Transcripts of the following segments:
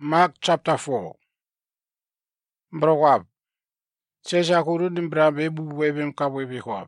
Mark chapter 4. Mbrowab. Sesha kuru dimbrabe bubuwebe mkabwebe kwab.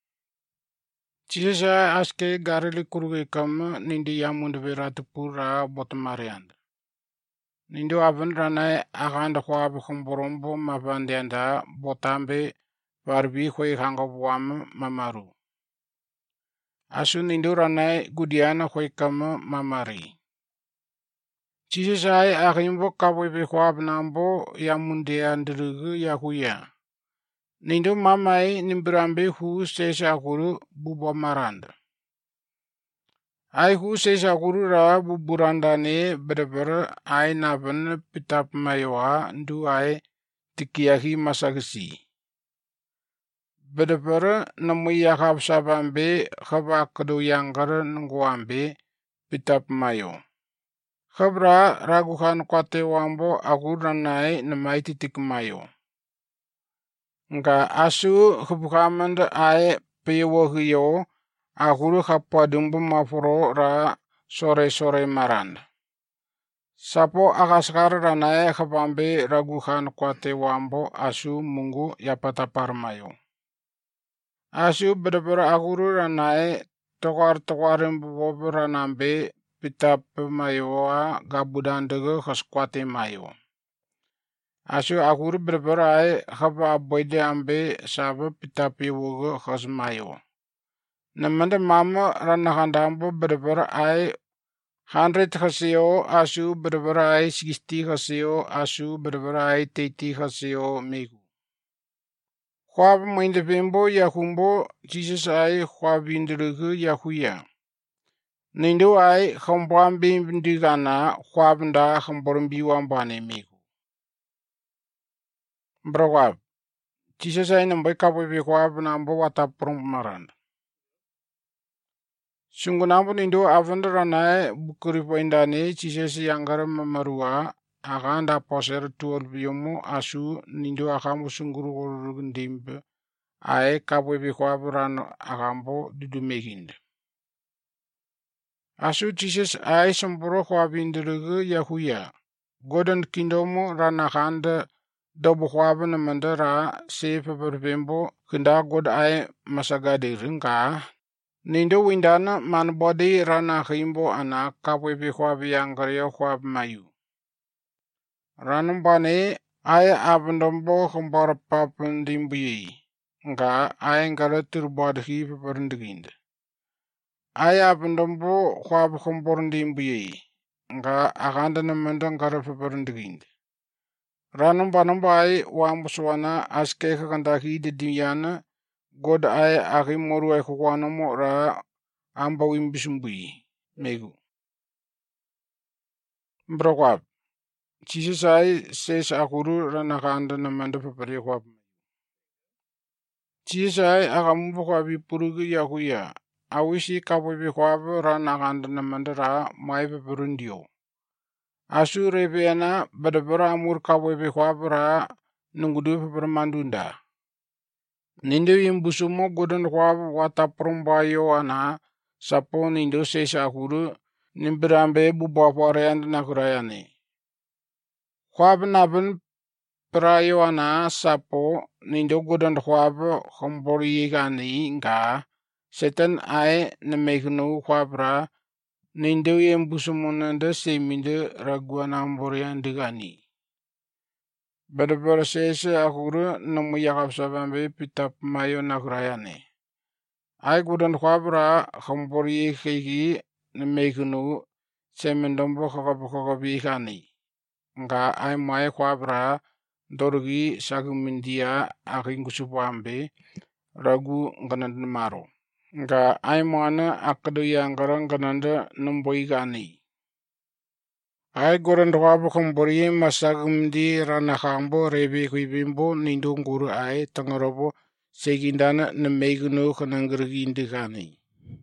Chisha aske garili kuruge kam nindi yamundu veratu pura botmariand. Nindi waban rana aganda kwab kumborombo mabandianda botambe varbi kwe hangabwam mamaru. Asu nindi rana gudiana kwe kam mamari. Chisai akimbo kabwebe kwab nambo yamunde andrugu yahuya. Nindo mamai nimbrambe hu sesha kuru bubo maranda. Ai hu sesha kuru ra buburanda ne berber ai naban pitap maywa ndu ai tikiyahi masagsi. Berber namu yakab sabambe khaba kado yangar ngwambe pitap mayo. Khabra raguhan kwate wambo agurnanai namai titik mayo. Nga asu khubkamand ai peyohiyo aguru khapadumbu mafuro ra sore marand. Sapo akaskar ranai khabambe raguhan kwate wambo asu mungu yapatapar mayo. Asu berber aguru ranai tokar bobo ranambe pitap mayo gabudandego khaskwate mayo. Asu aguru berber ai khaba boide ambe sabu pitap yogo khas mayo. Namanda mama ranakandambo berber ai 100 khasio asu berber ai 60 khasio asu berber ai 30 khasio megu. Khwab mwindepembo yakumbo Jesus ai khwabindrugu yahuya. Nindo ai khambambi ndigana khwabnda khambormbi wambane megu. Mbrowab. Jesus ai nambai kabwebe khwab nambo wataprum maranda. Sungunambo nindo avandranai bukuripo indane Jesus yangar mamarua aganda poser 12 yomu asu nindo akamu sunguru ndimbe ai kabwebe khwab ran agambo dudumeginde. Asu Jesus ai samburo khwabindrugu yahuya. Godon kindomu ranakanda dobu khwab namandara sefe berbembo kinda god ai masagade ringa. Nindo windana man body rana khimbo ana kabwebe khwab yangaryo khwab mayu. Ranambane ai abndombo khambara papundimbi nga ai ngala turbad khife berndginde. Ai abndombo khwab khamborndimbi nga aganda namanda ngara fe berndginde. Ranambanambai wambuswana aske khandahi de diyana god ai akimoru ai khwanamo ra amba wimbisumbui megu. Mbrowab. Jesus ai ses akuru ranakanda namanda papari khwab. Jesus ai akamumbu khwabi purugu yahuya. Awisi kabwebe khwab ranakanda namanda ra mai paparundio. Asu rebeana badabara amur kabwebe khwab ra nungudu paparmandunda. Nindo yimbusumo godon khwab wataprumbayo ana sapo nindo sesa akuru nimbirambe bubapare nakurayane. Khwab nabin prayo ana sapo nindo godon khwab khambori nga setan ai nameknu khwab ra nindo yimbusumo nanda seminde raguana mboriandigani. Berber sese akuru namu yakab sabambe pitap mayo nakurayane. Ai godon khwab ra khambori khegi nameknu semendombo khakabi nga ai mai khwab ra dorgi sagumindia akingusupambe ragu nganand maro. Nga ai mana akadu yangara ngananda namboigani. Ai goran khwab khambori masagumdi ranakambo rebe kuibimbo nindo nguru ai tangarobo segindana namegnu khanangrgindikani.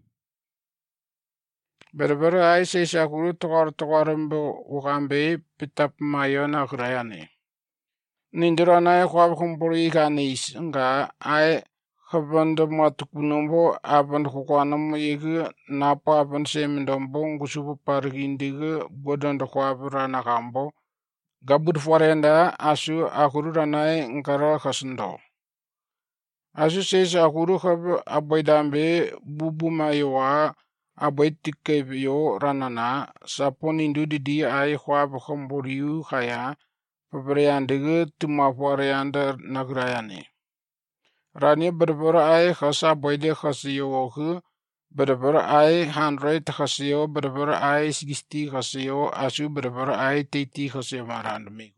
Berber ai sesakuru tokarambo ukambe pitap mayo nakurayane. Nindurana khwab khambori kanis nga ai khabanda matukunombo aban khukwanam yegu napa aban semendombo ngusupu pargindigu godon khwab ranakambo Gabut forenda asu akuru ranai ngkara khasndo. Asu ses akuru khab aboidambe bubuma yowa aboy tikkeyo ranana sapon indu didi ay khwab khamboriu khaya pabrayandege tuma foreyanda nagrayane. Rani berber ay khasa boyde khasiyo khu berber ay 100 khasiyo berber ay 60 khasiyo asu berber ay 30 khasiyo marandme.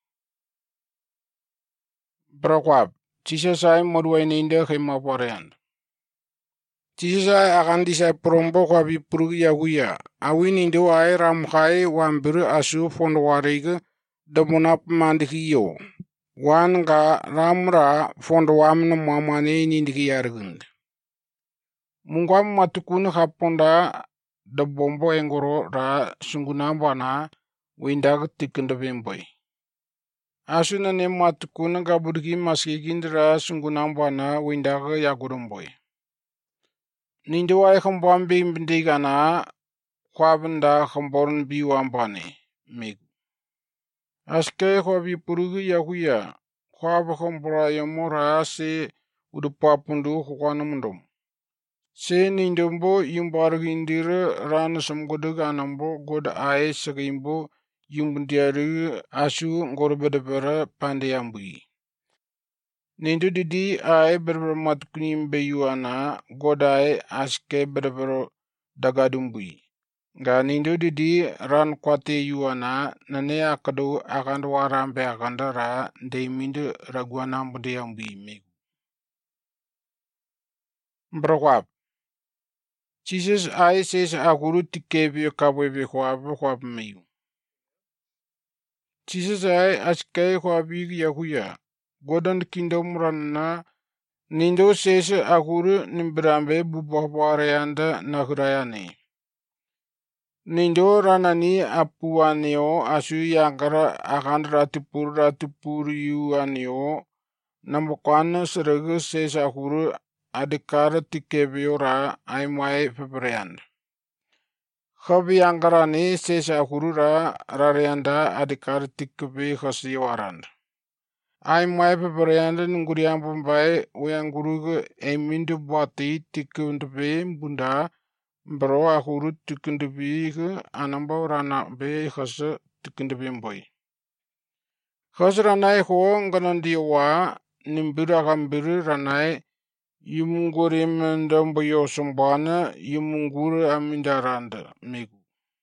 Brokwab Chisasai modwaininde khima foreyand. Chisasai akandi sai prombo kwabi purgi yaguya. Awininde ay ramkhai wambir asu fondwarege damunap mandikiyo. Wan ga ramra fondwam na mamane nindiki yargund. Mungwam matukun haponda da bombo engoro ra sungunambana windag tikinda bemboy. Asu na ne matukun gaburgi maskigindra sungunambana windag yagurumboy. Nindiwai khambambi mbindigana kwabanda khamborn biwambane mig. Aske khwabi purugi yaguya khwab khambora yamora se udupapundu khwanamundum. Se nindombo yumbargindira ran samgodug anambo god ay sagimbo yumbundiaru asu ngorbedabara pandeyambui. Nindu didi ay berber matkunim beyuana god ay aske berber dagadumbui. Ga nindu didi ran kwate yuana nane akadu akandu warambe akandara ndeimindu raguanambundeyambui meg. Brokwab Jesus ay ses akuru tikkebe kabwebe khwab meyu. Jesus ay askay khwabig yahuya. Godon kingdom ranna nindo ses akuru nimbrambe bubahwarayanda nahrayane. Nindo ranani apuaneo asu yangara akandra tipur yuaneo namukwan serege ses akuru adikar tikkebeora aimai febrayand. Khabi angkarani ses akuru rarayanda adikar tikkebe khasiwarand. Aimai febrayand nguriambumbai uyanguruge emindu bati tikkebe bunda bro akuru tikkebe anamba rana be khasa tikkebe boy. Khasranai ho nganandiwa nimbira kambiri ranai yumungurimmendambo yosumbana yumunguri amindaranda megu.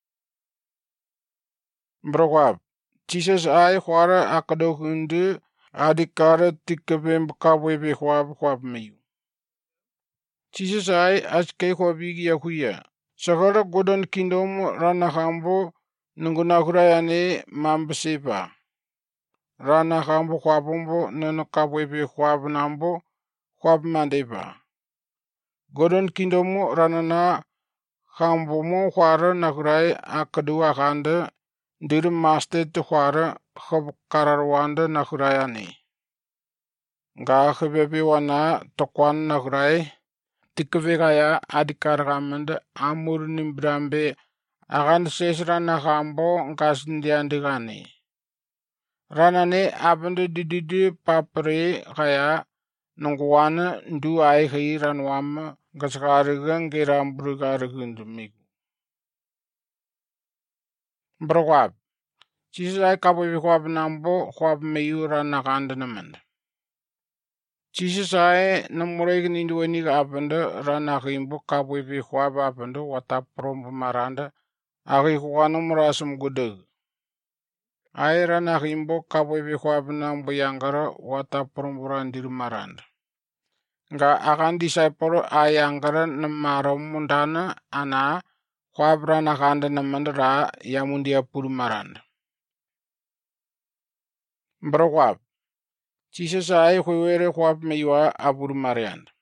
Brokwab Jesus ay khwara akado hundu adikara tikkebe kabwebe khwab meyu. Jesus ay askay khwabigi yahuya. Sakara godon kingdom ranahambo nungunakurayane mambaseba. Ranahambo khwabumbo nanakabwebe khwab nambo khwab mandeba. Godon kingdom ranana khambomo khwara nakurai akadu akanda dir mastet khwara khab kararwanda nakurayane. Ga khbebe wana tokwan nakurai tikvegaya adikargamand amur nimbrambe akan sesra nakhambo nkasindiandigane. Ranane abende dididi papre kaya nungwana ndu ay ranwam gasgarigan geramburgarigundu. Brokwab Jesus ay kabwe khwab nambo khwab meyu ranakandanaman. Jesus ay namureg ninduweni abende ranakimbo kabwe khwab abende wataprom maranda agi khwanumrasum gudeg. Ay ranakimbo kabwe khwab nambo yangara wataprom randir maranda. Nga akan disciple ayangara namaram mundana ana khwabra nakanda namandra yamundia purmarand. Brokwab Jesus ay khwere khwab meywa abur mariand.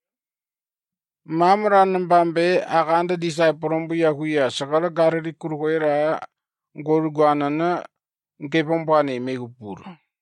Mamran bambe akanda disciple mbu yahuya sakala garri kurwera gorgwanana ngepombane megupur.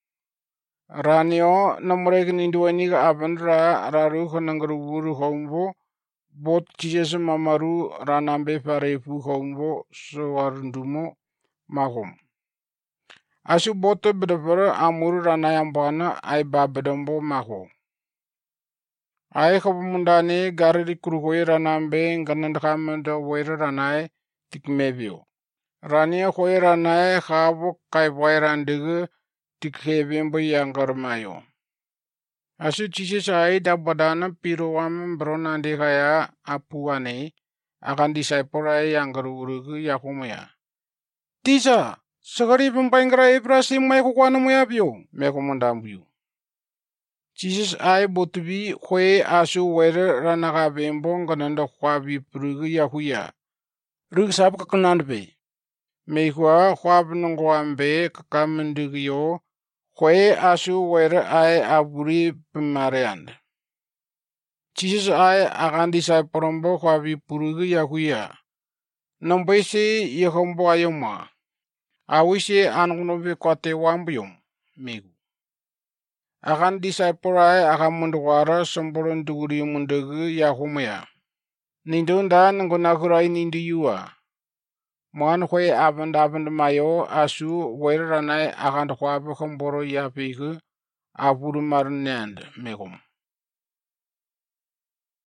Ranio namureg ninduweni abandra raru khanangrubur hombo bot Jesus mamaru ranambe parefu hombo sawarndumo mahom. Asu boto bedever amuru rana yang bana ai babedembo mako. Ai kabumundani gari di kurugoi ranambe nganan kamenda waira ranai tikmebio. Rania koi ranai khabuk kai wairandige tikhebembo yang garmayo. Asu cisi sai dabadana piruam bronandi kaya apuane akan disaiporai yang garurugu yakumaya. Tisa, segari pempaingra Ibrahim mai kukwana muyabio, mekomandambuyo. Jesus ai botubi kwe asu were ranaka bembong kananda kwabi prugu yahuya. Rug sab kakanandbe. Meikwa kwab nongwambe kakamandigyo kwe asu were ai aburi pemareand. Jesus ai akan disaiporombo kwabi prugu yahuya. Nambaisi yehombo ayoma. Awisi anunobi kote wambiyom megu. Akan disaiporai akan munduwara sembolon duguri mundugu yahumaya. Nindunda ngunakurai nindu yuwa. Muan kwe aband mayo asu wairanai akan kwabu kemboro yapiku aburu marnand megum.